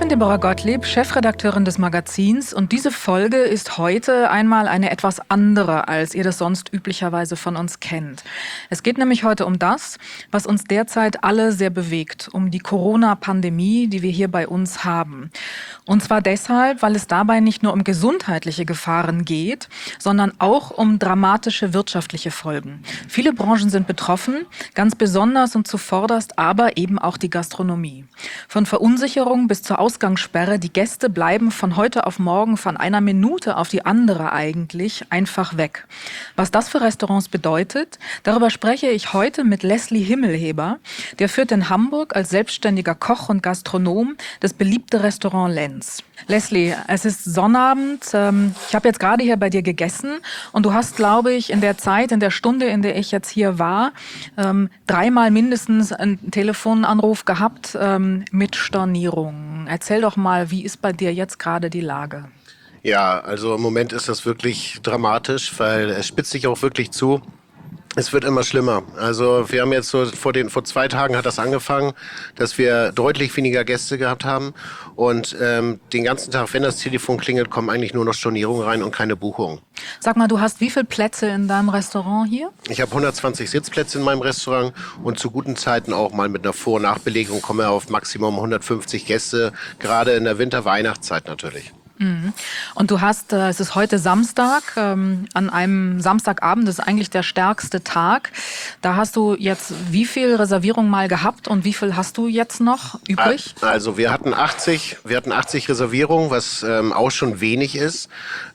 bin Deborah Gottlieb, Chefredakteurin des Magazins, und diese Folge ist heute einmal eine etwas andere, als ihr das sonst üblicherweise von uns kennt. Es geht nämlich heute um das, was uns derzeit alle sehr bewegt, um die Corona-Pandemie, die wir hier bei uns haben. Und zwar deshalb, weil es dabei nicht nur um gesundheitliche Gefahren geht, sondern auch um dramatische wirtschaftliche Folgen. Viele Branchen sind betroffen, ganz besonders und zuvorderst aber eben auch die Gastronomie. Von Verunsicherung bis zur Ausgangssperre, die Gäste bleiben von heute auf morgen, von einer Minute auf die andere eigentlich, einfach weg. Was das für Restaurants bedeutet, darüber spreche ich heute mit Leslie Himmelheber. Der führt in Hamburg als selbstständiger Koch und Gastronom das beliebte Restaurant Lenz. Leslie, es ist Sonnabend. Ich habe jetzt gerade hier bei dir gegessen und du hast, glaube ich, in der Zeit, in der Stunde, in der ich jetzt hier war, dreimal mindestens einen Telefonanruf gehabt mit Stornierungen. Erzähl doch mal, wie ist bei dir jetzt gerade die Lage? Ja, also im Moment ist das wirklich dramatisch, weil es spitzt sich auch wirklich zu. Es wird immer schlimmer. Also wir haben jetzt so vor 2 Tagen hat das angefangen, dass wir deutlich weniger Gäste gehabt haben und den ganzen Tag, wenn das Telefon klingelt, kommen eigentlich nur noch Stornierungen rein und keine Buchungen. Sag mal, du hast wie viele Plätze in deinem Restaurant hier? Ich habe 120 Sitzplätze in meinem Restaurant und zu guten Zeiten auch mal mit einer Vor- und Nachbelegung kommen wir auf Maximum 150 Gäste, gerade in der Winter-Weihnachtszeit natürlich. Und du hast, es ist heute Samstag, an einem Samstagabend, das ist eigentlich der stärkste Tag. Da hast du jetzt wie viel Reservierungen mal gehabt und wie viel hast du jetzt noch übrig? Also wir hatten 80 Reservierungen, was auch schon wenig ist.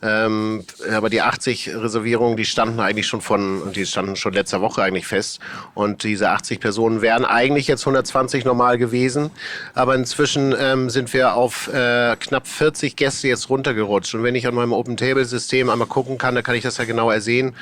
Aber die 80 Reservierungen, die standen schon letzter Woche eigentlich fest. Und diese 80 Personen wären eigentlich jetzt 120 normal gewesen. Aber inzwischen sind wir auf knapp 40 Gäste jetzt runtergerutscht. Und wenn ich an meinem Open-Table-System einmal gucken kann, dann kann ich das ja genau ersehen.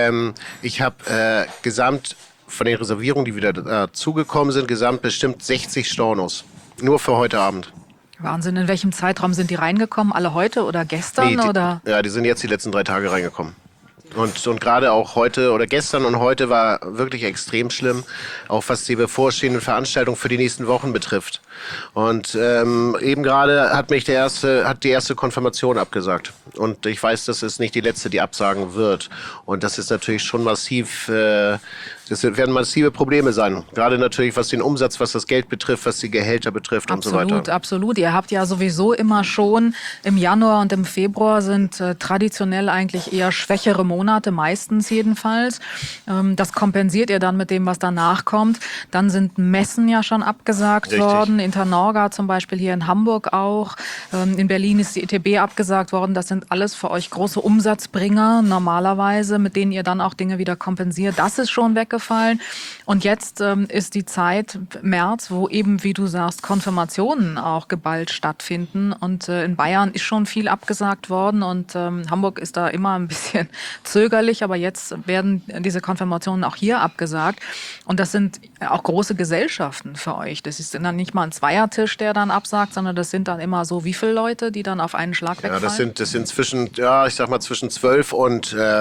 Ich habe gesamt von den Reservierungen, die wieder dazugekommen sind, gesamt bestimmt 60 Stornos. Nur für heute Abend. Wahnsinn. In welchem Zeitraum sind die reingekommen? Alle heute oder gestern? Die sind jetzt die letzten 3 Tage reingekommen. Und gerade auch heute oder gestern und heute war wirklich extrem schlimm, auch was die bevorstehenden Veranstaltungen für die nächsten Wochen betrifft. Und eben gerade hat die erste Konfirmation abgesagt. Und ich weiß, das ist nicht die letzte, die absagen wird. Und das ist natürlich schon massiv. Das werden massive Probleme sein. Gerade natürlich, was den Umsatz, was das Geld betrifft, was die Gehälter betrifft und so weiter. Absolut. Ihr habt ja sowieso immer schon im Januar und im Februar sind traditionell eigentlich eher schwächere Monate, meistens jedenfalls. Das kompensiert ihr dann mit dem, was danach kommt. Dann sind Messen ja schon abgesagt worden. Internorga zum Beispiel hier in Hamburg auch. In Berlin ist die ETB abgesagt worden. Das sind alles für euch große Umsatzbringer normalerweise, mit denen ihr dann auch Dinge wieder kompensiert. Das ist schon weggefallen. Und jetzt ist die Zeit März, wo eben, wie du sagst, Konfirmationen auch geballt stattfinden. Und in Bayern ist schon viel abgesagt worden und Hamburg ist da immer ein bisschen zögerlich. Aber jetzt werden diese Konfirmationen auch hier abgesagt. Und das sind auch große Gesellschaften für euch. Das ist dann nicht mal ein Zweiertisch, der dann absagt, sondern das sind dann immer so wie viele Leute, die dann auf einen Schlag wegfallen? Ja, das sind zwischen 12 und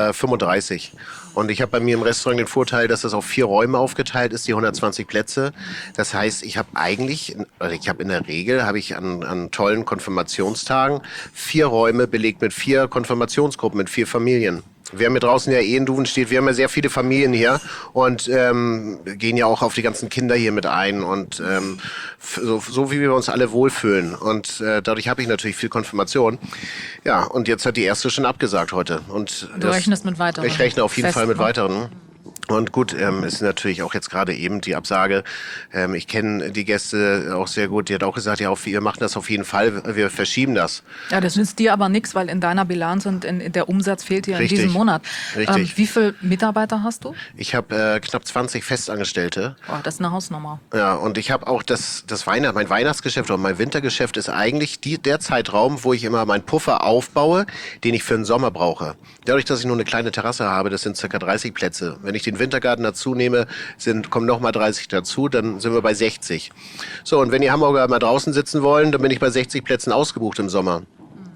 35. Und ich habe bei mir im Restaurant den Vorteil, dass das auf 4 Räume aufgeteilt ist, die 120 Plätze. Das heißt, ich habe in der Regel an tollen Konfirmationstagen 4 Räume belegt mit 4 Konfirmationsgruppen, mit 4 Familien. Wir haben hier draußen ja in Duven steht, wir haben ja sehr viele Familien hier und gehen ja auch auf die ganzen Kinder hier mit ein und so wie wir uns alle wohlfühlen. Und dadurch habe ich natürlich viel Konfirmation. Ja, und jetzt hat die erste schon abgesagt heute. Und du rechnest mit weiteren? Ich rechne auf jeden Fall mit weiteren. Und gut, ist natürlich auch jetzt gerade eben die Absage. Ich kenne die Gäste auch sehr gut. Die hat auch gesagt, ja, wir machen das auf jeden Fall, wir verschieben das. Ja, das nützt dir aber nichts, weil in deiner Bilanz und in der Umsatz fehlt dir in diesem Monat. Richtig. Wie viele Mitarbeiter hast du? Ich habe knapp 20 Festangestellte. Boah, das ist eine Hausnummer. Ja, und ich habe auch mein Weihnachtsgeschäft oder mein Wintergeschäft ist eigentlich der Zeitraum, wo ich immer meinen Puffer aufbaue, den ich für den Sommer brauche. Dadurch, dass ich nur eine kleine Terrasse habe, das sind ca. 30 Plätze. Wenn ich den Wintergarten dazu nehme, kommen nochmal 30 dazu, dann sind wir bei 60. So, und wenn die Hamburger mal draußen sitzen wollen, dann bin ich bei 60 Plätzen ausgebucht im Sommer.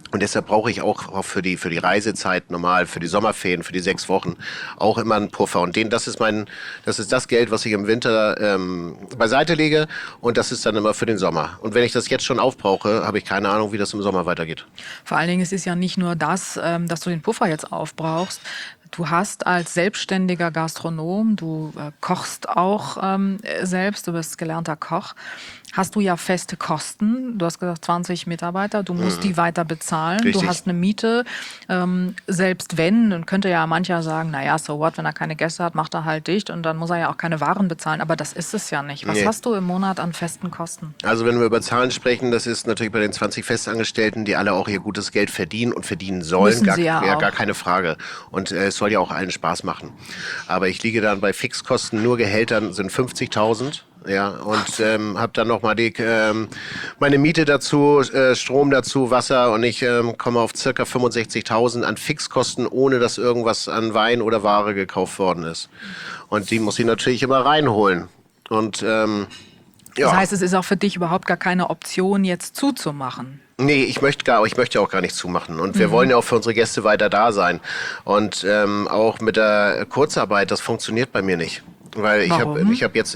Und deshalb brauche ich auch für die Reisezeit normal, für die Sommerferien, für die 6 Wochen auch immer einen Puffer. Und das ist das Geld, was ich im Winter beiseite lege. Und das ist dann immer für den Sommer. Und wenn ich das jetzt schon aufbrauche, habe ich keine Ahnung, wie das im Sommer weitergeht. Vor allen Dingen, es ist ja nicht nur das, dass du den Puffer jetzt aufbrauchst. Du hast als selbstständiger Gastronom, du kochst auch selbst, du bist gelernter Koch, hast du ja feste Kosten. Du hast gesagt 20 Mitarbeiter, du musst die weiter bezahlen. Richtig. Du hast eine Miete, selbst wenn, und könnte ja mancher sagen, naja, so what, wenn er keine Gäste hat, macht er halt dicht und dann muss er ja auch keine Waren bezahlen. Aber das ist es ja nicht. Was Nee. hast du im Monat an festen Kosten? Also wenn wir über Zahlen sprechen, das ist natürlich bei den 20 Festangestellten, die alle auch ihr gutes Geld verdienen und verdienen sollen. Müssen sie ja auch. Gar keine Frage. Und es soll ja auch allen Spaß machen. Aber ich liege dann bei Fixkosten, nur Gehältern sind 50.000. Ja, und habe dann nochmal meine Miete dazu, Strom dazu, Wasser und ich komme auf circa 65.000 an Fixkosten, ohne dass irgendwas an Wein oder Ware gekauft worden ist. Und die muss ich natürlich immer reinholen. Und ja. Das heißt, es ist auch für dich überhaupt gar keine Option, jetzt zuzumachen. Nee, ich möchte auch gar nicht zumachen. Und wir wollen ja auch für unsere Gäste weiter da sein. Und auch mit der Kurzarbeit, das funktioniert bei mir nicht. Weil ich habe jetzt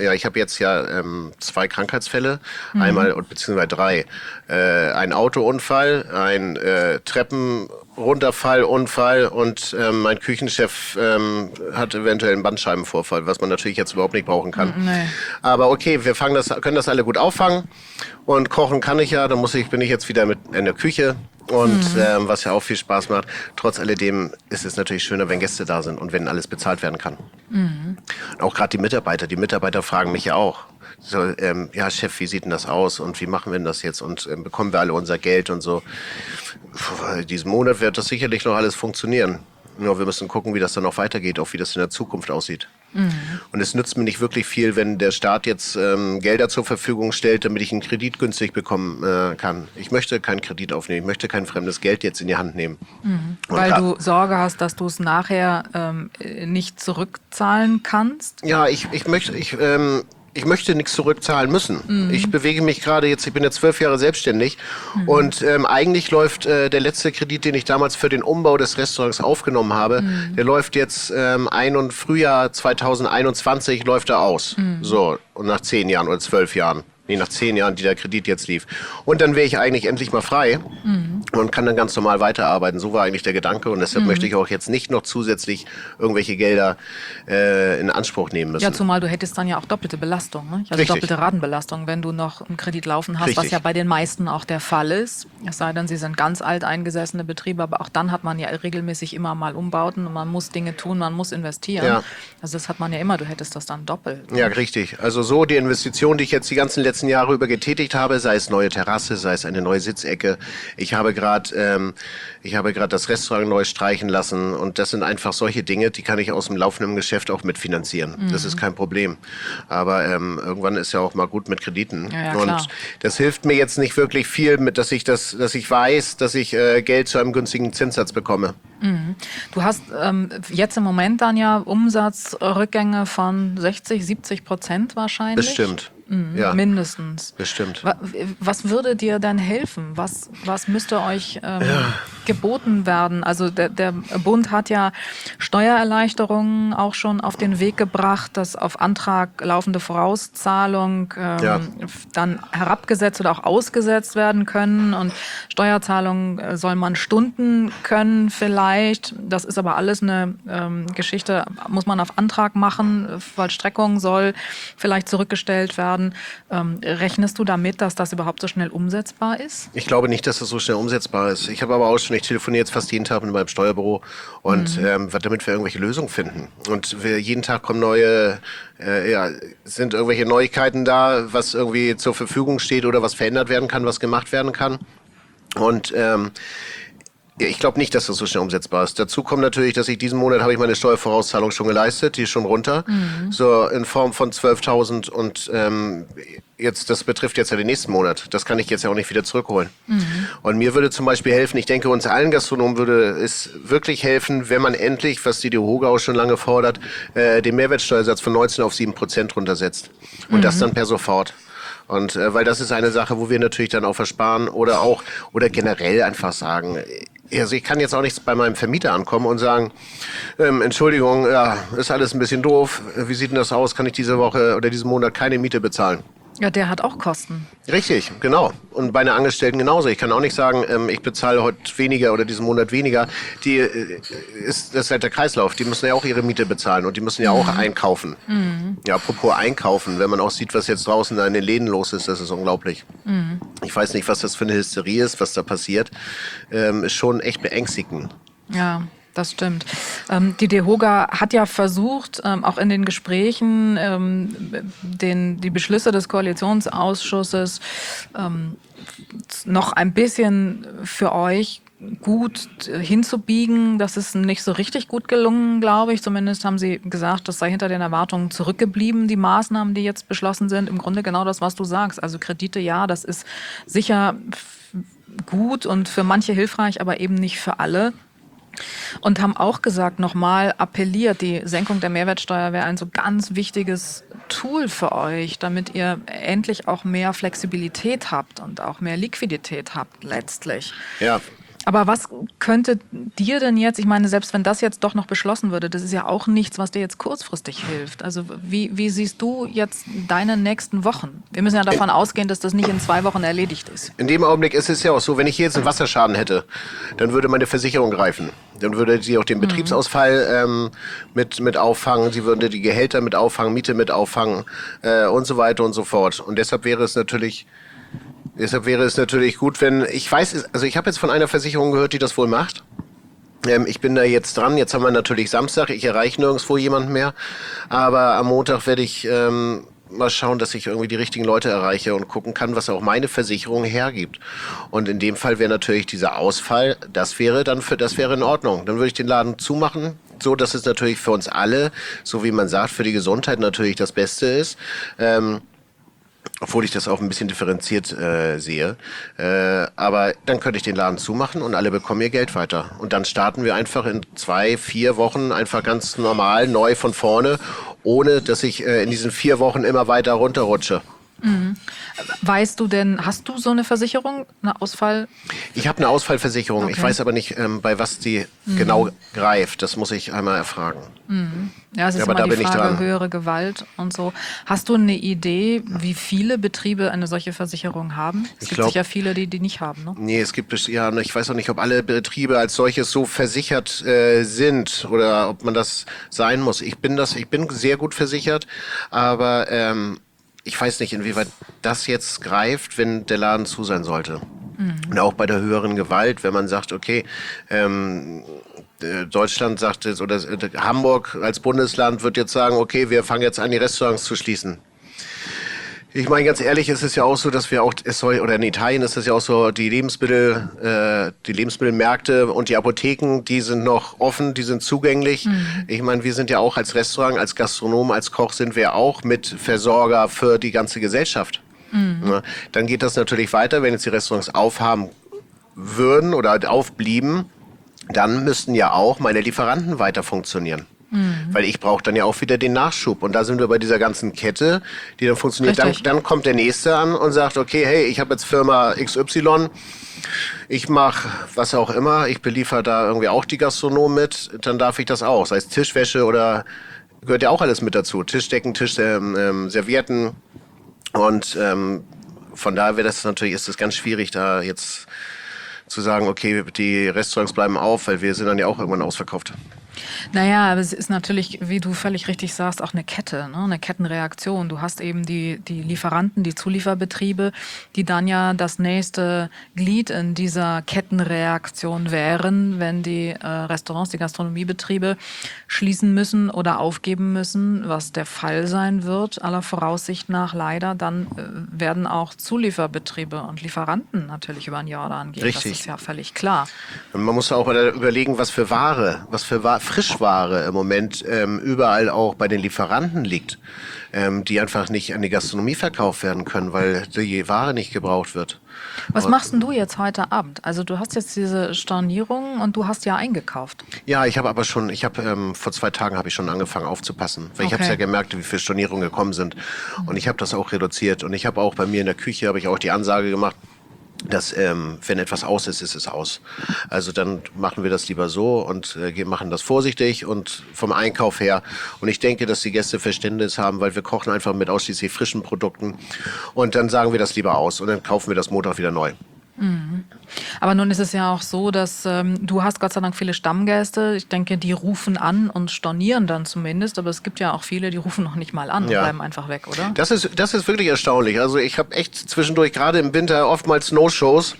2 Krankheitsfälle, einmal beziehungsweise 3. Ein Autounfall, ein Treppenrunterfallunfall und mein Küchenchef hat eventuell einen Bandscheibenvorfall, was man natürlich jetzt überhaupt nicht brauchen kann. Nee. Aber okay, können das alle gut auffangen und kochen kann ich ja. Dann bin ich jetzt wieder in der Küche. Und was ja auch viel Spaß macht. Trotz alledem ist es natürlich schöner, wenn Gäste da sind und wenn alles bezahlt werden kann. Und auch gerade die Mitarbeiter fragen mich ja auch. So, ja Chef, wie sieht denn das aus und wie machen wir denn das jetzt und bekommen wir alle unser Geld und so. Diesen Monat wird das sicherlich noch alles funktionieren. Nur wir müssen gucken, wie das dann auch weitergeht, auch wie das in der Zukunft aussieht. Und es nützt mir nicht wirklich viel, wenn der Staat jetzt Gelder zur Verfügung stellt, damit ich einen Kredit günstig bekommen kann. Ich möchte keinen Kredit aufnehmen, ich möchte kein fremdes Geld jetzt in die Hand nehmen. Weil du Sorge hast, dass du es nachher nicht zurückzahlen kannst? Ja, ich möchte nichts zurückzahlen müssen. Ich bewege mich gerade jetzt, ich bin jetzt 12 Jahre selbstständig und eigentlich läuft der letzte Kredit, den ich damals für den Umbau des Restaurants aufgenommen habe, der läuft jetzt Frühjahr 2021 läuft er aus. So, und nach 10 Jahren oder 12 Jahren. Nee, nach 10 Jahren, die der Kredit jetzt lief. Und dann wäre ich eigentlich endlich mal frei und kann dann ganz normal weiterarbeiten. So war eigentlich der Gedanke und deshalb möchte ich auch jetzt nicht noch zusätzlich irgendwelche Gelder in Anspruch nehmen müssen. Ja, zumal du hättest dann ja auch doppelte Belastung, ne? Also Richtig. doppelte Ratenbelastung, wenn du noch einen Kredit laufen hast, Richtig. was ja bei den meisten auch der Fall ist. Es sei denn, sie sind ganz alteingesessene Betriebe, aber auch dann hat man ja regelmäßig immer mal Umbauten und man muss Dinge tun, man muss investieren. Ja. Also das hat man ja immer, du hättest das dann doppelt. Ja, richtig. Also so die Investition, die ich jetzt die ganzen letzten Jahre über getätigt habe, sei es neue Terrasse, sei es eine neue Sitzecke. Ich habe gerade das Restaurant neu streichen lassen und das sind einfach solche Dinge, die kann ich aus dem laufenden Geschäft auch mitfinanzieren. Das ist kein Problem. Aber irgendwann ist ja auch mal gut mit Krediten. Ja, und klar. das hilft mir jetzt nicht wirklich viel, dass ich weiß, dass ich Geld zu einem günstigen Zinssatz bekomme. Du hast jetzt im Moment dann ja Umsatzrückgänge von 60-70% wahrscheinlich. Bestimmt. Ja, Mindestens. bestimmt. Was würde dir denn helfen? Was müsste euch geboten werden? Also der Bund hat ja Steuererleichterungen auch schon auf den Weg gebracht, dass auf Antrag laufende Vorauszahlung dann herabgesetzt oder auch ausgesetzt werden können. Und Steuerzahlungen soll man stunden können vielleicht. Das ist aber alles eine Geschichte, muss man auf Antrag machen. Vollstreckung soll vielleicht zurückgestellt werden. Rechnest du damit, dass das überhaupt so schnell umsetzbar ist? Ich glaube nicht, dass das so schnell umsetzbar ist. Ich habe aber auch schon, ich telefoniere jetzt fast jeden Tag mit meinem Steuerbüro und damit wir irgendwelche Lösungen finden. Und jeden Tag kommen sind irgendwelche Neuigkeiten da, was irgendwie zur Verfügung steht oder was verändert werden kann, was gemacht werden kann. Und ich glaube nicht, dass das so schnell umsetzbar ist. Dazu kommt natürlich, dass diesen Monat habe ich meine Steuervorauszahlung schon geleistet, die ist schon runter, so in Form von 12.000 und das betrifft jetzt ja den nächsten Monat. Das kann ich jetzt ja auch nicht wieder zurückholen. Und mir würde zum Beispiel helfen, ich denke, uns allen Gastronomen würde es wirklich helfen, wenn man endlich, was die DEHOGA auch schon lange fordert, den Mehrwertsteuersatz von 19 auf 7% runtersetzt. Und das dann per sofort. Und weil das ist eine Sache, wo wir natürlich dann auch versparen oder generell einfach sagen, also ich kann jetzt auch nicht bei meinem Vermieter ankommen und sagen, Entschuldigung, ja, ist alles ein bisschen doof. Wie sieht denn das aus? Kann ich diese Woche oder diesen Monat keine Miete bezahlen? Ja, der hat auch Kosten. Richtig, genau. Und bei einer Angestellten genauso. Ich kann auch nicht sagen, ich bezahle heute weniger oder diesen Monat weniger. Das ist halt der Kreislauf. Die müssen ja auch ihre Miete bezahlen und die müssen ja auch einkaufen. Ja, apropos einkaufen, wenn man auch sieht, was jetzt draußen da in den Läden los ist, das ist unglaublich. Ich weiß nicht, was das für eine Hysterie ist, was da passiert. Ist schon echt beängstigend. Ja. Das stimmt. Die DEHOGA hat ja versucht, auch in den Gesprächen die Beschlüsse des Koalitionsausschusses noch ein bisschen für euch gut hinzubiegen. Das ist nicht so richtig gut gelungen, glaube ich. Zumindest haben sie gesagt, das sei hinter den Erwartungen zurückgeblieben, die Maßnahmen, die jetzt beschlossen sind. Im Grunde genau das, was du sagst. Also Kredite, ja, das ist sicher gut und für manche hilfreich, aber eben nicht für alle. Und haben auch gesagt, nochmal appelliert, die Senkung der Mehrwertsteuer wäre ein so ganz wichtiges Tool für euch, damit ihr endlich auch mehr Flexibilität habt und auch mehr Liquidität habt letztlich. Ja. Aber was könnte dir denn jetzt, ich meine, selbst wenn das jetzt doch noch beschlossen würde, das ist ja auch nichts, was dir jetzt kurzfristig hilft. Also wie siehst du jetzt deine nächsten Wochen? Wir müssen ja davon ausgehen, dass das nicht in 2 Wochen erledigt ist. In dem Augenblick ist es ja auch so, wenn ich hier jetzt einen Wasserschaden hätte, dann würde meine Versicherung greifen. Dann würde sie auch den Betriebsausfall mit auffangen, sie würde die Gehälter mit auffangen, Miete mit auffangen und so weiter und so fort. Und deshalb wäre es natürlich gut, wenn, ich weiß, also ich habe jetzt von einer Versicherung gehört, die das wohl macht. Ich bin da jetzt dran, jetzt haben wir natürlich Samstag, ich erreiche nirgendwo jemanden mehr, aber am Montag werde ich mal schauen, dass ich irgendwie die richtigen Leute erreiche und gucken kann, was auch meine Versicherung hergibt. Und in dem Fall wäre natürlich dieser Ausfall, das wäre in Ordnung. Dann würde ich den Laden zumachen, so dass es natürlich für uns alle, so wie man sagt, für die Gesundheit natürlich das Beste ist. Obwohl ich das auch ein bisschen differenziert sehe. Aber dann könnte ich den Laden zumachen und alle bekommen ihr Geld weiter. Und dann starten wir einfach in 2-4 Wochen einfach ganz normal, neu von vorne, ohne dass ich in diesen 4 Wochen immer weiter runterrutsche. Mhm. Weißt du denn, hast du so eine Versicherung, eine Ausfall? Ich habe eine Ausfallversicherung. Okay. Ich weiß aber nicht, bei was die genau greift. Das muss ich einmal erfragen. Ja, es ist immer die Frage, höhere Gewalt und so. Hast du eine Idee, wie viele Betriebe eine solche Versicherung haben? Es gibt sicher viele, die nicht haben, ne? Nee, es gibt, ja, ich weiß auch nicht, ob alle Betriebe als solches so versichert sind oder ob man das sein muss. Ich bin sehr gut versichert, aber ich weiß nicht, inwieweit das jetzt greift, wenn der Laden zu sein sollte. Und auch bei der höheren Gewalt, wenn man sagt, okay, Deutschland sagt jetzt, oder Hamburg als Bundesland wird jetzt sagen, okay, wir fangen jetzt an, die Restaurants zu schließen. Ich meine, ganz ehrlich, ist es ja auch so, dass wir auch, oder in Italien ist es ja auch so, die Lebensmittelmärkte und die Apotheken, die sind noch offen, die sind zugänglich. Ich meine, wir sind ja auch als Restaurant, als Gastronom, als Koch sind wir auch mit Versorger für die ganze Gesellschaft. Ja, dann geht das natürlich weiter, wenn jetzt die Restaurants aufhaben würden oder aufblieben, dann müssten ja auch meine Lieferanten weiter funktionieren. Weil ich brauche dann ja auch wieder den Nachschub. Und da sind wir bei dieser ganzen Kette, die dann funktioniert. Dann kommt der Nächste an und sagt, okay, hey, ich habe jetzt Firma XY, ich mache was auch immer, ich beliefer da irgendwie auch die Gastronomen mit, dann darf ich das auch. Sei es Tischwäsche oder gehört ja auch alles mit dazu. Tischdecken, Servietten. Und von daher ist es ganz schwierig, da jetzt zu sagen, okay, die Restaurants bleiben auf, weil wir sind dann ja auch irgendwann ausverkauft. Naja, aber es ist natürlich, wie du völlig richtig sagst, auch eine Kette, ne? Eine Kettenreaktion. Du hast eben die Lieferanten, die Zulieferbetriebe, die dann ja das nächste Glied in dieser Kettenreaktion wären, wenn die Restaurants, die Gastronomiebetriebe schließen müssen oder aufgeben müssen, was der Fall sein wird, aller Voraussicht nach leider. Dann werden auch Zulieferbetriebe und Lieferanten natürlich über den Jordan gehen. Richtig. Das ist ja völlig klar. Und man muss auch überlegen, was für Frischware im Moment überall auch bei den Lieferanten liegt, die einfach nicht an die Gastronomie verkauft werden können, weil die Ware nicht gebraucht wird. Was machst denn du jetzt heute Abend? Also du hast jetzt diese Stornierung und du hast ja eingekauft. Ja, ich habe aber schon, vor 2 Tagen habe ich schon angefangen aufzupassen, weil ich habe Okay. ja gemerkt, wie viele Stornierungen gekommen sind und ich habe das auch reduziert und ich habe auch bei mir in der Küche habe ich auch die Ansage gemacht, dass wenn etwas aus ist, ist es aus. Also dann machen wir das lieber so und machen das vorsichtig und vom Einkauf her. Und ich denke, dass die Gäste Verständnis haben, weil wir kochen einfach mit ausschließlich frischen Produkten und dann sagen wir das lieber aus und dann kaufen wir das Montag wieder neu. Aber nun ist es ja auch so, dass du hast Gott sei Dank viele Stammgäste. Ich denke, die rufen an und stornieren dann zumindest. Aber es gibt ja auch viele, die rufen noch nicht mal an und Ja. bleiben einfach weg, oder? Das ist wirklich erstaunlich. Also ich habe echt zwischendurch, gerade im Winter, oftmals No-Shows.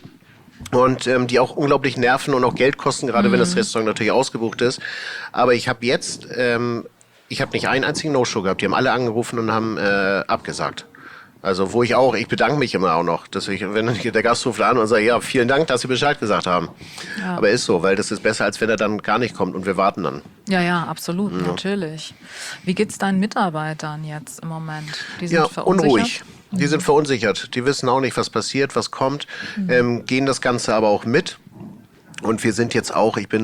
Und die auch unglaublich nerven und auch Geld kosten, gerade wenn das Restaurant natürlich ausgebucht ist. Aber ich habe jetzt, ich habe nicht einen einzigen No-Show gehabt. Die haben alle angerufen und haben abgesagt. Also ich bedanke mich immer auch noch, dass wenn der Gast ruft an und sagt, ja, vielen Dank, dass Sie Bescheid gesagt haben. Ja. Aber ist so, weil das ist besser, als wenn er dann gar nicht kommt und wir warten dann. Ja, ja, absolut, natürlich. Wie geht's deinen Mitarbeitern jetzt im Moment? Die sind Ja, verunsichert? unruhig. Die sind verunsichert. Die wissen auch nicht, was passiert, was kommt, gehen das Ganze aber auch mit. Und wir sind jetzt auch, ich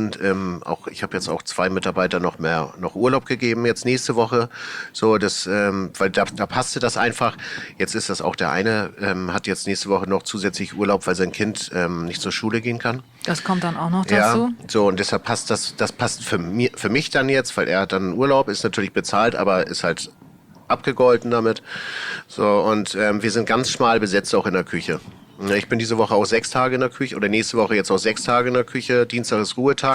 habe jetzt auch 2 Mitarbeiter noch Urlaub gegeben jetzt nächste Woche, so weil da passte das einfach. Jetzt ist das auch der eine hat jetzt nächste Woche noch zusätzlich Urlaub, weil sein Kind nicht zur Schule gehen kann. Das kommt dann auch noch dazu? Ja, so und deshalb passt das passt für mich dann jetzt, weil er hat dann Urlaub, ist natürlich bezahlt, aber ist halt abgegolten damit. So und wir sind ganz schmal besetzt auch in der Küche. Ich bin diese Woche auch 6 Tage in der Küche oder nächste Woche jetzt auch 6 Tage in der Küche. Dienstag ist Ruhetag,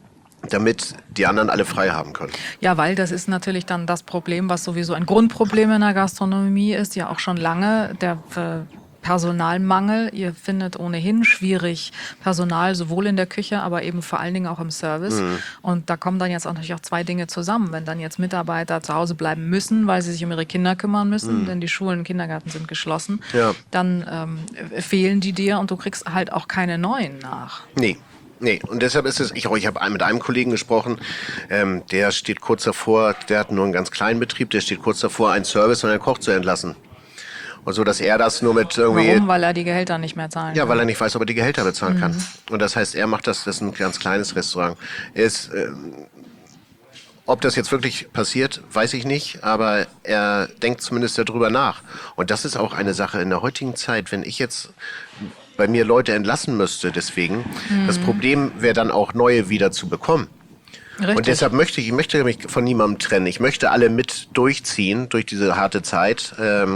damit die anderen alle frei haben können. Ja, weil das ist natürlich dann das Problem, was sowieso ein Grundproblem in der Gastronomie ist, ja auch schon lange, der Personalmangel. Ihr findet ohnehin schwierig Personal, sowohl in der Küche, aber eben vor allen Dingen auch im Service. Und da kommen dann jetzt auch natürlich auch 2 Dinge zusammen. Wenn dann jetzt Mitarbeiter zu Hause bleiben müssen, weil sie sich um ihre Kinder kümmern müssen, denn die Schulen und Kindergärten sind geschlossen, Ja. dann fehlen die dir und du kriegst halt auch keine neuen nach. Nee, und deshalb ist es, ich habe mit einem Kollegen gesprochen, der steht kurz davor, der hat nur einen ganz kleinen Betrieb, der steht kurz davor, einen Service und einen Koch zu entlassen. Und so, dass er das nur mit irgendwie... Warum? Weil er die Gehälter nicht mehr zahlen Ja, kann. weil er nicht weiß, ob er die Gehälter bezahlen kann. Und das heißt, er macht das ist ein ganz kleines Restaurant. Ob das jetzt wirklich passiert, weiß ich nicht, aber er denkt zumindest darüber nach. Und das ist auch eine Sache in der heutigen Zeit, wenn ich jetzt bei mir Leute entlassen müsste, deswegen, das Problem wäre dann auch neue wieder zu bekommen. Richtig. Und deshalb möchte ich möchte mich von niemandem trennen. Ich möchte alle mit durchziehen durch diese harte Zeit,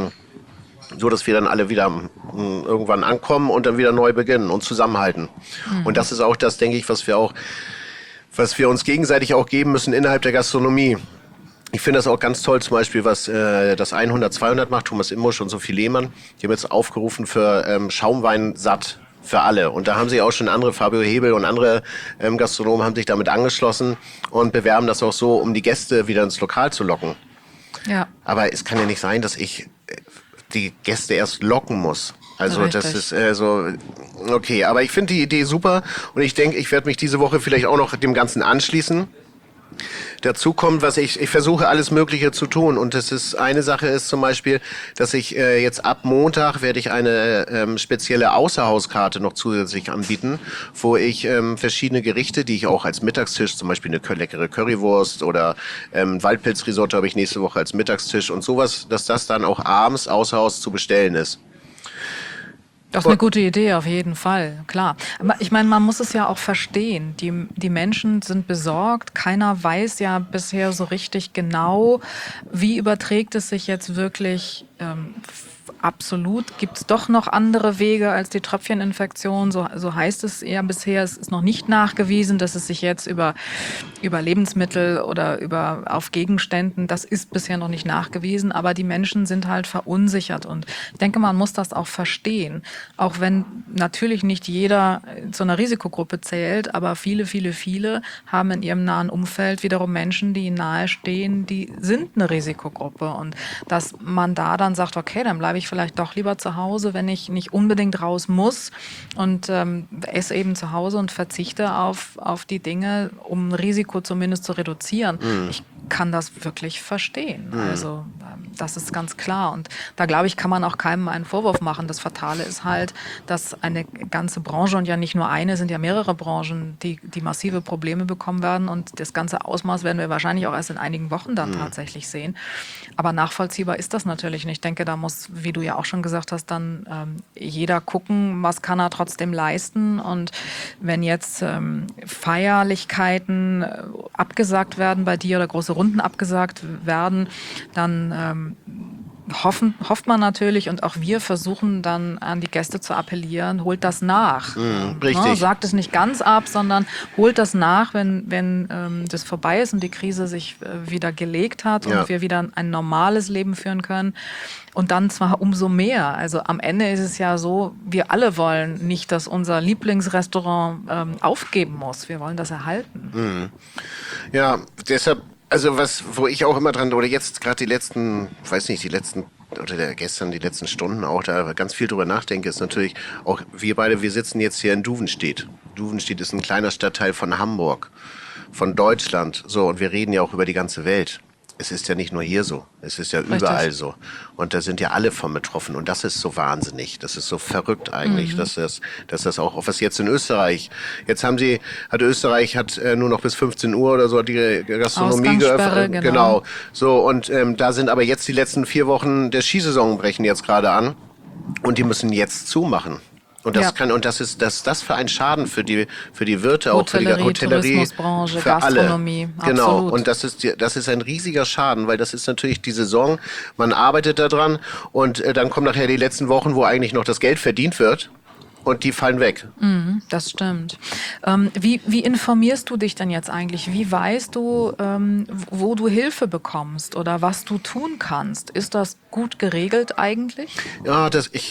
so dass wir dann alle wieder irgendwann ankommen und dann wieder neu beginnen und zusammenhalten. Und das ist auch das, denke ich, was wir uns gegenseitig auch geben müssen innerhalb der Gastronomie. Ich finde das auch ganz toll, zum Beispiel, was das 100, 200 macht, Thomas Immusch und Sophie Lehmann. Die haben jetzt aufgerufen für Schaumwein satt für alle. Und da haben sich auch schon andere, Fabio Hebel und andere Gastronomen haben sich damit angeschlossen und bewerben das auch so, um die Gäste wieder ins Lokal zu locken. Ja. Aber es kann ja nicht sein, dass ich die Gäste erst locken muss. Also Richtig. das ist so, okay. Aber ich finde die Idee super und ich denke, ich werde mich diese Woche vielleicht auch noch dem Ganzen anschließen. Dazu kommt, was ich versuche alles Mögliche zu tun und eine Sache ist zum Beispiel, dass ich jetzt ab Montag werde ich eine spezielle Außerhauskarte noch zusätzlich anbieten, wo ich verschiedene Gerichte, die ich auch als Mittagstisch, zum Beispiel eine leckere Currywurst oder Waldpilzrisotto habe ich nächste Woche als Mittagstisch und sowas, dass das dann auch abends außer Haus zu bestellen ist. Das ist eine gute Idee, auf jeden Fall, klar. Aber ich meine, man muss es ja auch verstehen. Die Menschen sind besorgt. Keiner weiß ja bisher so richtig genau, wie überträgt es sich jetzt wirklich absolut. Gibt es doch noch andere Wege als die Tröpfcheninfektion? So heißt es eher bisher. Es ist noch nicht nachgewiesen, dass es sich jetzt über Lebensmittel oder auf Gegenständen, das ist bisher noch nicht nachgewiesen. Aber die Menschen sind halt verunsichert. Und ich denke, man muss das auch verstehen. Auch wenn natürlich nicht jeder zu einer Risikogruppe zählt, aber viele, viele, viele haben in ihrem nahen Umfeld wiederum Menschen, die ihnen nahestehen, die sind eine Risikogruppe. Und dass man da dann sagt, okay, dann bleibe ich vielleicht vielleicht doch lieber zu Hause, wenn ich nicht unbedingt raus muss und esse eben zu Hause und verzichte auf die Dinge, um Risiko zumindest zu reduzieren. Ich kann das wirklich verstehen. Also das ist ganz klar. Und da, glaube ich, kann man auch keinem einen Vorwurf machen. Das Fatale ist halt, dass eine ganze Branche, und ja nicht nur eine, sind ja mehrere Branchen, die massive Probleme bekommen werden. Und das ganze Ausmaß werden wir wahrscheinlich auch erst in einigen Wochen dann tatsächlich sehen. Aber nachvollziehbar ist das natürlich nicht. Ich denke, da muss, wie du ja auch schon gesagt hast, dann jeder gucken, was kann er trotzdem leisten. Und wenn jetzt Feierlichkeiten abgesagt werden bei dir oder große Runden abgesagt werden, dann hofft man natürlich, und auch wir versuchen dann an die Gäste zu appellieren, holt das nach. Richtig. Ne, sagt es nicht ganz ab, sondern holt das nach, wenn das vorbei ist und die Krise sich wieder gelegt hat und wir wieder ein normales Leben führen können. Und dann zwar umso mehr. Also am Ende ist es ja so, wir alle wollen nicht, dass unser Lieblingsrestaurant aufgeben muss. Wir wollen das erhalten. Ja, deshalb, also wo ich auch immer dran, oder jetzt gerade die letzten Stunden auch da ganz viel drüber nachdenke, ist natürlich auch, wir sitzen jetzt hier in Duvenstedt. Duvenstedt ist ein kleiner Stadtteil von Hamburg, von Deutschland, so, und wir reden ja auch über die ganze Welt. Es ist ja nicht nur hier so, es ist ja überall so. Und da sind ja alle von betroffen. Und das ist so wahnsinnig, das ist so verrückt eigentlich, dass das auch, was jetzt in Österreich, jetzt hat Österreich nur noch bis 15 Uhr oder so die Gastronomie geöffnet. Genau. So, und da sind aber jetzt die letzten 4 Wochen der Skisaison brechen jetzt gerade an. Und die müssen jetzt zumachen. Und das ist das für ein Schaden für die Wirte, auch für die Hotellerie, Tourismusbranche, für Gastronomie. Alle. Genau. Absolut. Und das ist ein riesiger Schaden, weil das ist natürlich die Saison. Man arbeitet daran und dann kommen nachher die letzten Wochen, wo eigentlich noch das Geld verdient wird. Und die fallen weg. Das stimmt. Wie informierst du dich denn jetzt eigentlich? Wie weißt du, wo du Hilfe bekommst oder was du tun kannst? Ist das gut geregelt eigentlich? Ja,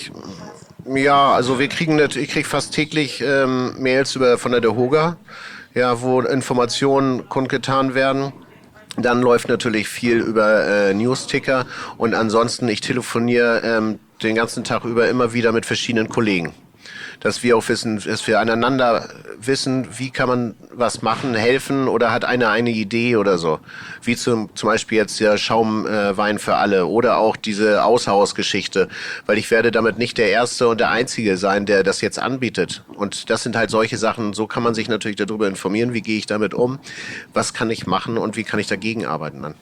also ich krieg fast täglich Mails von der DEHOGA, ja, wo Informationen kundgetan werden. Dann läuft natürlich viel über Newsticker und ansonsten, ich telefoniere den ganzen Tag über immer wieder mit verschiedenen Kollegen. Dass wir auch wissen, dass wir einander wissen, wie kann man was machen, helfen oder hat einer eine Idee oder so. Wie zum Beispiel jetzt der Schaumwein für alle oder auch diese Außerhausgeschichte, weil ich werde damit nicht der Erste und der Einzige sein, der das jetzt anbietet. Und das sind halt solche Sachen, so kann man sich natürlich darüber informieren, wie gehe ich damit um, was kann ich machen und wie kann ich dagegen arbeiten dann.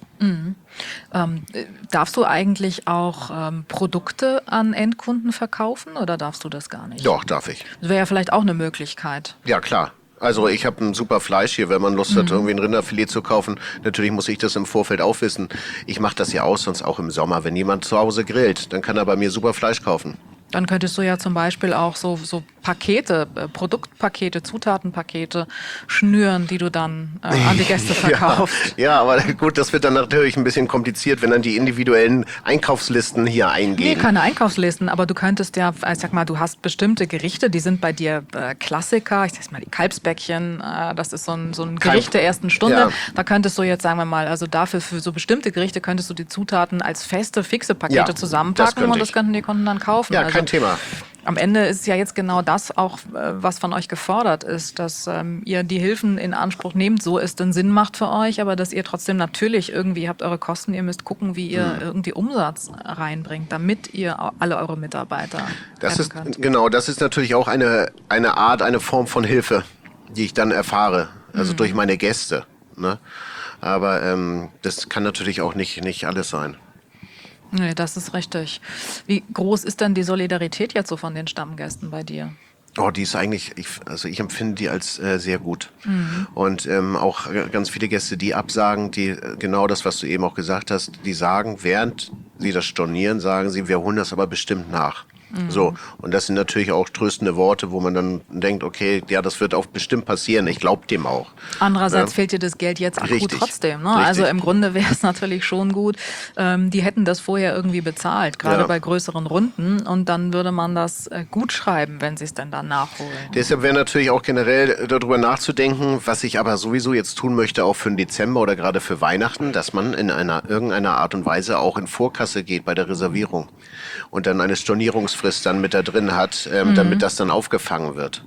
Darfst du eigentlich auch Produkte an Endkunden verkaufen oder darfst du das gar nicht? Doch, darf ich. Das wäre ja vielleicht auch eine Möglichkeit. Ja, klar. Also ich habe ein super Fleisch hier, wenn man Lust hat, irgendwie ein Rinderfilet zu kaufen. Natürlich muss ich das im Vorfeld auch wissen. Ich mache das ja auch sonst auch im Sommer. Wenn jemand zu Hause grillt, dann kann er bei mir super Fleisch kaufen. Dann könntest du ja zum Beispiel auch so Pakete, Produktpakete, Zutatenpakete schnüren, die du dann an die Gäste verkaufst. Ja, aber gut, das wird dann natürlich ein bisschen kompliziert, wenn dann die individuellen Einkaufslisten hier eingehen. Nee, keine Einkaufslisten, aber du könntest ja, ich sag mal, du hast bestimmte Gerichte, die sind bei dir Klassiker. Ich sag mal, die Kalbsbäckchen, das ist so ein Gericht der ersten Stunde. Ja. Da könntest du jetzt, sagen wir mal, also dafür für so bestimmte Gerichte könntest du die Zutaten als fixe Pakete zusammenpacken und das könnten die Kunden dann kaufen. Ja, kein Thema. Am Ende ist ja jetzt genau das auch, was von euch gefordert ist, dass ihr die Hilfen in Anspruch nehmt, so es denn Sinn macht für euch, aber dass ihr trotzdem natürlich irgendwie, ihr habt eure Kosten, ihr müsst gucken, wie ihr irgendwie Umsatz reinbringt, damit ihr alle eure Mitarbeiter retten könnt. Genau, das ist natürlich auch eine Art, eine Form von Hilfe, die ich dann erfahre, also durch meine Gäste. Ne? Aber das kann natürlich auch nicht alles sein. Nee, das ist richtig. Wie groß ist denn die Solidarität jetzt so von den Stammgästen bei dir? Oh, die ist eigentlich, ich empfinde die als sehr gut. Und auch ganz viele Gäste, die absagen, die genau das, was du eben auch gesagt hast, die sagen, während sie das stornieren, sagen sie, wir holen das aber bestimmt nach. So, und das sind natürlich auch tröstende Worte, wo man dann denkt, okay, ja, das wird auch bestimmt passieren. Ich glaube dem auch. Andererseits fehlt dir das Geld jetzt akut Richtig. trotzdem. Ne? Richtig. Also im Grunde wäre es natürlich schon gut, die hätten das vorher irgendwie bezahlt, gerade bei größeren Runden. Und dann würde man das gut schreiben, wenn sie es denn dann nachholen. Deshalb wäre natürlich auch generell darüber nachzudenken, was ich aber sowieso jetzt tun möchte, auch für den Dezember oder gerade für Weihnachten, dass man in irgendeiner Art und Weise auch in Vorkasse geht bei der Reservierung und dann eine Stornierungsfrist dann mit da drin hat, damit das dann aufgefangen wird.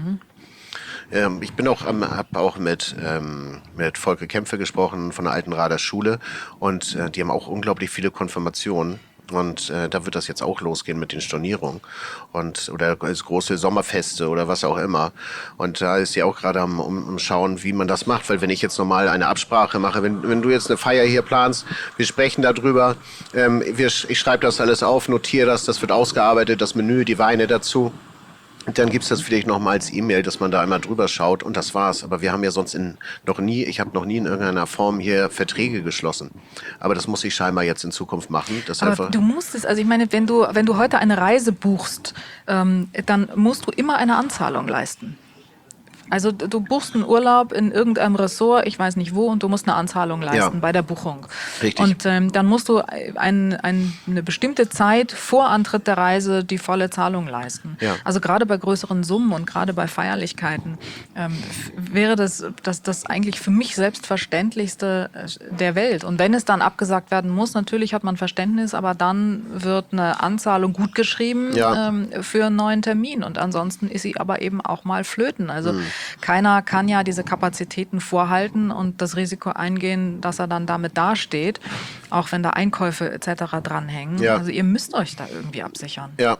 Ich bin auch, habe auch mit Volker Kämpfe gesprochen von der Altenrader Schule und die haben auch unglaublich viele Konfirmationen. Und da wird das jetzt auch losgehen mit den Stornierungen oder als große Sommerfeste oder was auch immer. Und da ist sie auch gerade am Schauen, wie man das macht. Weil wenn ich jetzt normal eine Absprache mache, wenn du jetzt eine Feier hier planst, wir sprechen darüber, ich schreibe das alles auf, notiere das wird ausgearbeitet, das Menü, die Weine dazu. Und dann gibt's das vielleicht noch mal als E-Mail, dass man da einmal drüber schaut und das war's. Aber wir haben ja sonst ich habe noch nie in irgendeiner Form hier Verträge geschlossen. Aber das muss ich scheinbar jetzt in Zukunft machen. Das Aber du musst es, also ich meine, wenn du heute eine Reise buchst, dann musst du immer eine Anzahlung leisten. Also du buchst einen Urlaub in irgendeinem Ressort, ich weiß nicht wo, und du musst eine Anzahlung leisten bei der Buchung. Richtig. Und dann musst du eine bestimmte Zeit vor Antritt der Reise die volle Zahlung leisten. Ja. Also gerade bei größeren Summen und gerade bei Feierlichkeiten wäre das eigentlich für mich Selbstverständlichste der Welt. Und wenn es dann abgesagt werden muss, natürlich hat man Verständnis, aber dann wird eine Anzahlung gutgeschrieben für einen neuen Termin. Und ansonsten ist sie aber eben auch mal flöten. Also keiner kann ja diese Kapazitäten vorhalten und das Risiko eingehen, dass er dann damit dasteht, auch wenn da Einkäufe etc. dranhängen. Ja. Also ihr müsst euch da irgendwie absichern. Ja.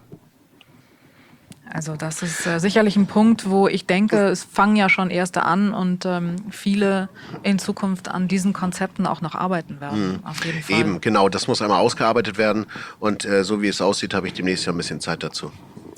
Also das ist sicherlich ein Punkt, wo ich denke, es fangen ja schon erste an und viele in Zukunft an diesen Konzepten auch noch arbeiten werden. Auf jeden Fall. Eben, genau, das muss einmal ausgearbeitet werden und so wie es aussieht, habe ich demnächst ja ein bisschen Zeit dazu.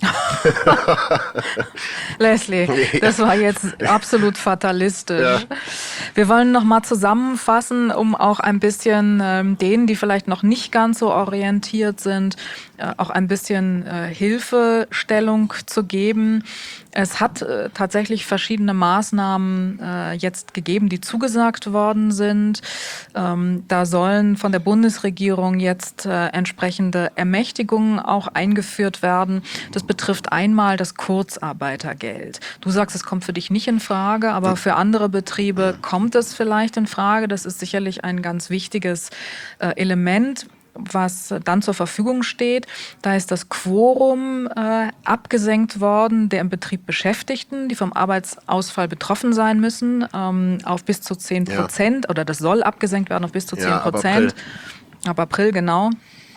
Leslie, das war jetzt absolut fatalistisch. Ja. Wir wollen noch mal zusammenfassen, um auch ein bisschen denen, die vielleicht noch nicht ganz so orientiert sind, auch ein bisschen Hilfestellung zu geben. Es hat tatsächlich verschiedene Maßnahmen jetzt gegeben, die zugesagt worden sind. Da sollen von der Bundesregierung jetzt entsprechende Ermächtigungen auch eingeführt werden. Das betrifft einmal das Kurzarbeitergeld. Du sagst, es kommt für dich nicht in Frage, aber für andere Betriebe kommt es vielleicht in Frage. Das ist sicherlich ein ganz wichtiges Element, was dann zur Verfügung steht. Da ist das Quorum abgesenkt worden der im Betrieb Beschäftigten, die vom Arbeitsausfall betroffen sein müssen, auf bis zu 10%. Oder das soll abgesenkt werden auf bis zu 10%. Ab April, genau.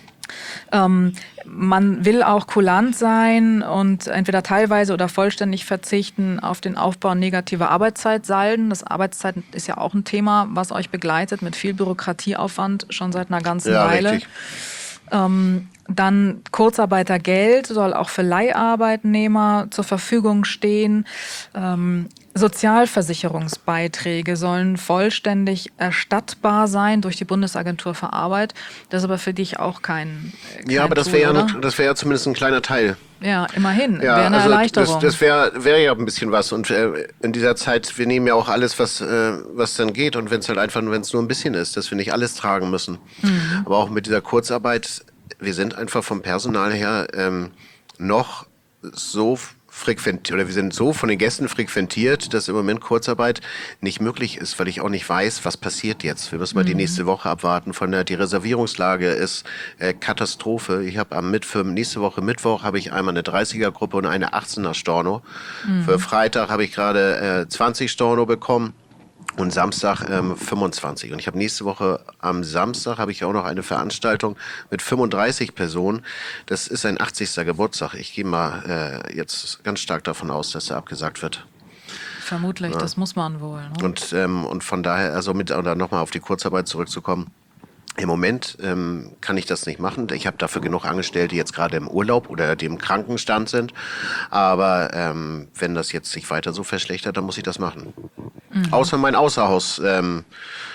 Man will auch kulant sein und entweder teilweise oder vollständig verzichten auf den Aufbau negativer Arbeitszeitsalden. Das Arbeitszeit ist ja auch ein Thema, was euch begleitet mit viel Bürokratieaufwand schon seit einer ganzen Weile. Richtig. Dann Kurzarbeitergeld soll auch für Leiharbeitnehmer zur Verfügung stehen. Sozialversicherungsbeiträge sollen vollständig erstattbar sein durch die Bundesagentur für Arbeit. Das ist aber für dich auch kein Ja, aber das wäre ja zumindest ein kleiner Teil. Ja, immerhin. Ja, wäre eine also Erleichterung. das wäre ja ein bisschen was. Und in dieser Zeit, wir nehmen ja auch alles, was dann geht. Und wenn es nur ein bisschen ist, dass wir nicht alles tragen müssen. Aber auch mit dieser Kurzarbeit, wir sind einfach vom Personal her noch so frequentiert, oder wir sind so von den Gästen frequentiert, dass im Moment Kurzarbeit nicht möglich ist, weil ich auch nicht weiß, was passiert jetzt. Wir müssen mal die nächste Woche abwarten. Die Reservierungslage ist Katastrophe. Ich habe nächste Woche Mittwoch habe ich einmal eine 30er-Gruppe und eine 18er Storno. Für Freitag habe ich gerade 20 Storno bekommen. Und Samstag 25. Und ich habe nächste Woche am Samstag habe ich auch noch eine Veranstaltung mit 35 Personen. Das ist ein 80. Geburtstag. Ich gehe mal jetzt ganz stark davon aus, dass er abgesagt wird. Vermutlich, das muss man wohl. Ne? Und von daher, also oder nochmal auf die Kurzarbeit zurückzukommen. Im Moment kann ich das nicht machen. Ich habe dafür genug Angestellte, die jetzt gerade im Urlaub oder die im Krankenstand sind. Aber wenn das jetzt sich weiter so verschlechtert, dann muss ich das machen. Außer mein Außerhaus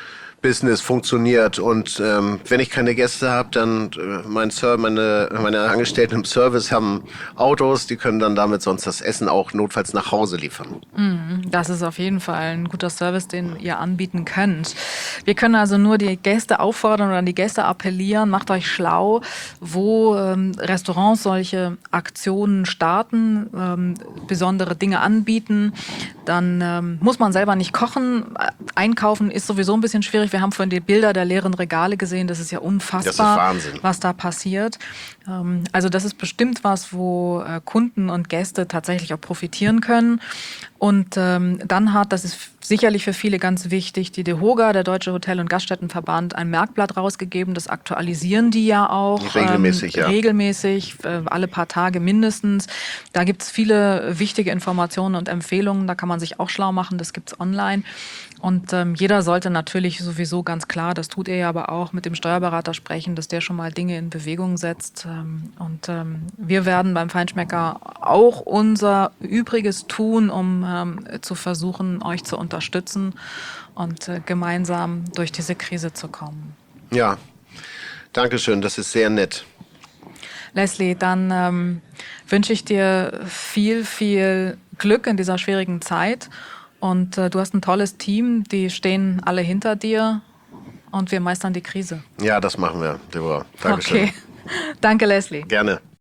Business funktioniert. Und wenn ich keine Gäste habe, dann meine Angestellten im Service haben Autos, die können dann damit sonst das Essen auch notfalls nach Hause liefern. Das ist auf jeden Fall ein guter Service, den ihr anbieten könnt. Wir können also nur die Gäste auffordern oder an die Gäste appellieren, macht euch schlau, wo Restaurants solche Aktionen starten, besondere Dinge anbieten. Dann muss man selber nicht kochen. Einkaufen ist sowieso ein bisschen schwierig. Wir haben vorhin die Bilder der leeren Regale gesehen. Das ist ja unfassbar, Das ist Wahnsinn, was da passiert. Also das ist bestimmt was, wo Kunden und Gäste tatsächlich auch profitieren können. Und dann hat, das ist sicherlich für viele ganz wichtig, die DEHOGA, der Deutsche Hotel- und Gaststättenverband, ein Merkblatt rausgegeben. Das aktualisieren die ja auch. Regelmäßig, ja. Regelmäßig, alle paar Tage mindestens. Da gibt es viele wichtige Informationen und Empfehlungen. Da kann man sich auch schlau machen. Das gibt es online. Und jeder sollte natürlich sowieso ganz klar, das tut ihr ja aber auch, mit dem Steuerberater sprechen, dass der schon mal Dinge in Bewegung setzt. Und wir werden beim Feinschmecker auch unser Übriges tun, um zu versuchen, euch zu unterstützen und gemeinsam durch diese Krise zu kommen. Ja, danke schön, das ist sehr nett. Leslie, dann wünsche ich dir viel, viel Glück in dieser schwierigen Zeit. Und du hast ein tolles Team, die stehen alle hinter dir und wir meistern die Krise. Ja, das machen wir, Deborah. Dankeschön. Okay, danke Leslie. Gerne.